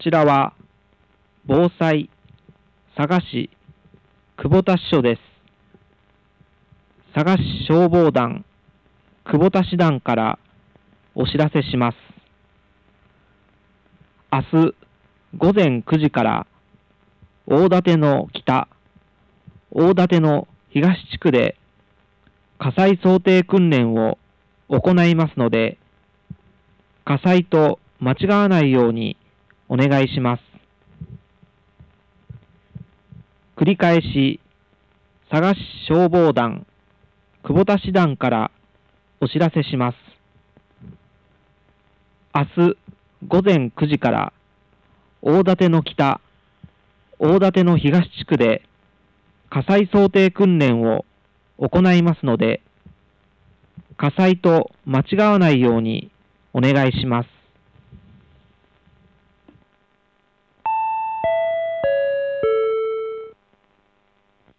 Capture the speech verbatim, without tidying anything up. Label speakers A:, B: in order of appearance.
A: ちらは防災佐賀市久保田支所です。佐賀市消防団久保田師団からお知らせします。明日午前くじから大館の北、大館の東地区で火災想定訓練を行いますので、火災と間違わないようにお願いします。繰り返し、佐賀市消防団久保田師団からお知らせします。明日午前くじから大館の北、大館の東地区で火災想定訓練を行いますので、火災と間違わないようにお願いします。